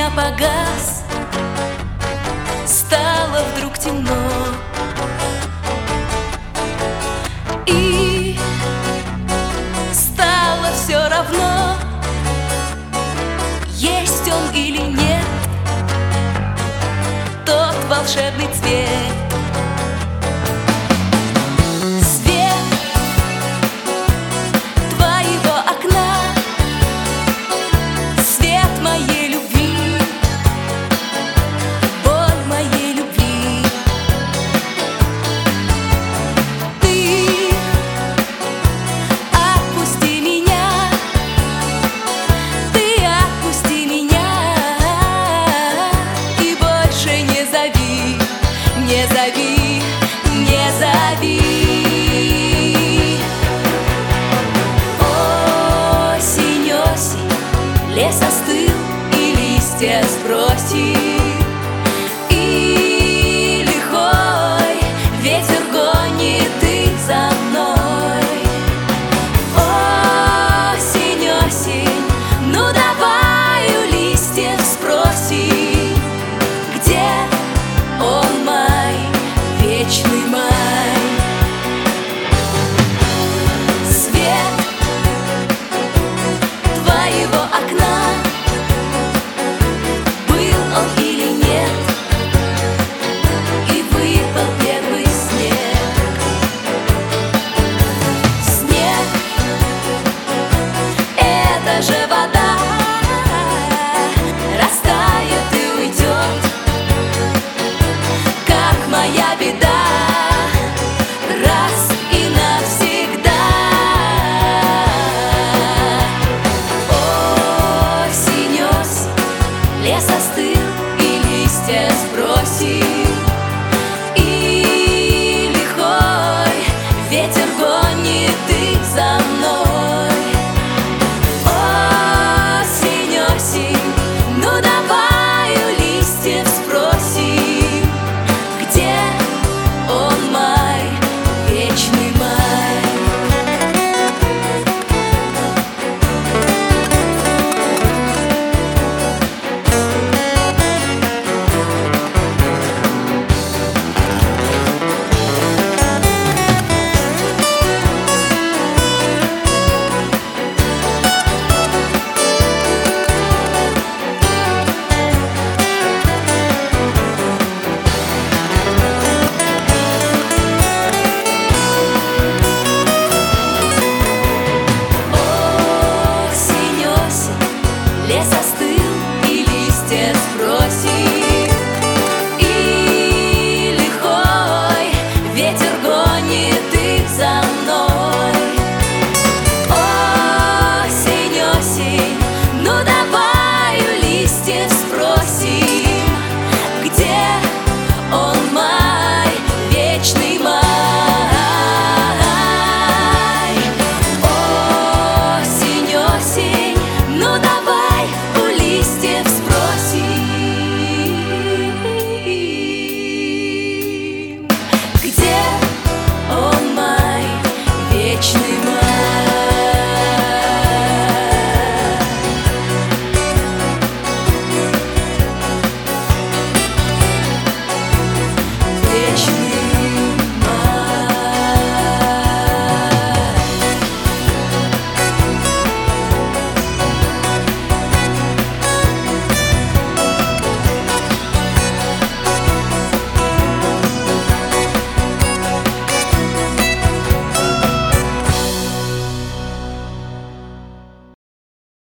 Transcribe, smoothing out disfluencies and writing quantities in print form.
меня погас, стало вдруг темно, и стало все равно, есть он или нет, тот волшебный цвет. Не зови, не зови. Осень, осень, лес остыл и листья сбросил, и лихой ветер гонит их за мной. Осень, осень, ну давай у листьев спроси, где он, май, вечный май. Свет твоего окна, был он или нет, и выпал первый снег. Снег — это же вода, растает и уйдет, как моя беда, раз и навсегда. Осень, осень, лес остыл и листья сбросил,